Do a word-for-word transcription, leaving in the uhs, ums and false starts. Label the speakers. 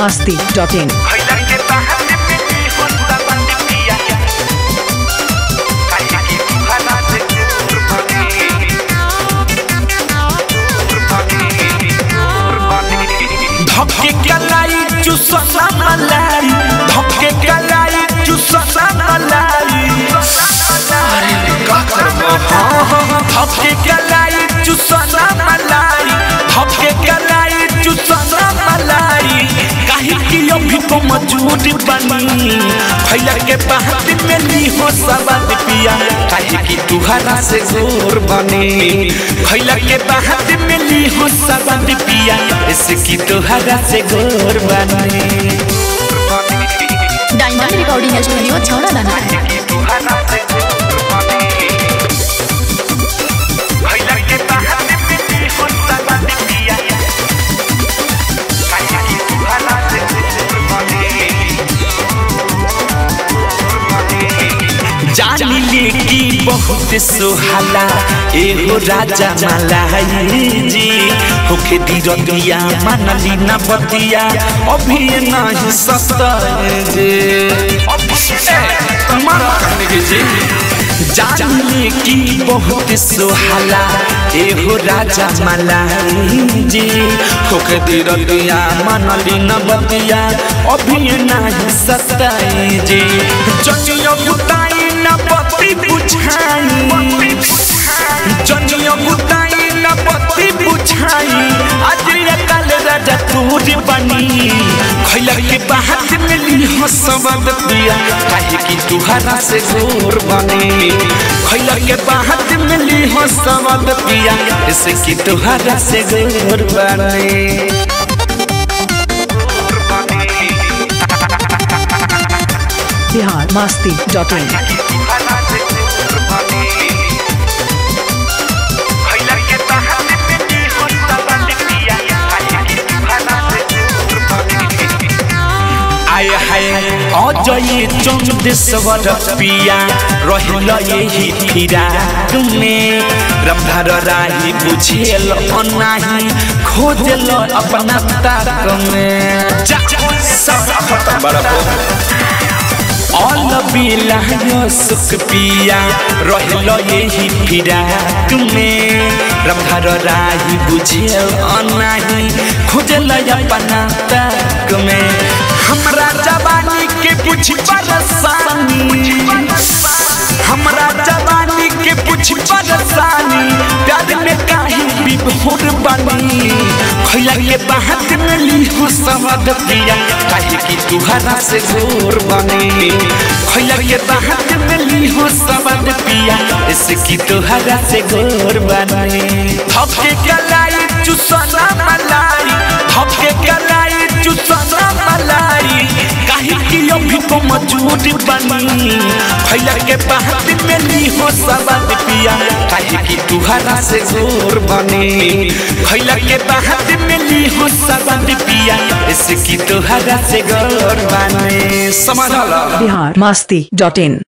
Speaker 1: मस्ती dot इन।
Speaker 2: धक्के कलाई चुसना मलाई, धक्के कलाई चुसना मलाई, धक्के कलाई चुसना मलाई, धक्के कलाई चुसना मलाई, काहे कि अभी तो मौजूद बनी भैया के बात में ली हो सवाद पिया, काहे कि तुहरा से जोर बनी भैया के बात में ली हो सवाद पिया, इसकी तुहरा से गोर बनी।
Speaker 3: डायमंड रिकॉर्डिंग स्टूडियो छौड़ा दाना है।
Speaker 2: जानी लेकी बहुत सुहाला एहो राजा मलाई जी, होके दीरतिया मनली न बतिया अभी नहीं सस्ता जे जानी लेकी बहुत सुहाला एहो राजा मलाई जी, होके दीरतिया मनली न बतिया अभी नहीं सस्ता जे जनियो बुताई न पति बुझाई, जनियो बुताई न पति बुझाई, आज ये कल राजा तोरी बनी खैला के बात में ली हो सबद पिया, काहे कि तुहरा से गोर बनी खैला के बात में ली हो सबद पिया, ऐसे कि तुहरा से गोर बनी।
Speaker 1: Bihar Masti dot in.
Speaker 2: आय हाय अजय चौदेश्वर पिया रहिल यही फिरा तुम्हें रंभार राही बुझेल अनाही खोजल अपना ताक में ऑल बिला सुख पिया रहिल यही फिरा तुम्हें रंभार राही बुझेल अनाही खोजल अपना ताक में, हमरा जवानी के कुछ परेशानी, हमरा जवानी के कुछ परेशानी, प्यार में काहे विभोर बनी खैला के बात में ली हो सवाद पिया, काहे कि तुहरा से गोर बनी खैला के बात में ली हो सवाद पिया, इसकी तुहरा से गोर बनी। धक्के कलाई चुसना मलाई, धक्के कलाई चुसना मलाई, काहे कि अभी तो मौजूद बनी भैया के बात में ली हो सवाद पिया, काहे कि तुहरा से गोर बनी भैया के बात में ली हो सवाद पिया, इसकी तुहरा से गोर बनी। समझ लो।
Speaker 1: बिहार मस्ती डॉट इन।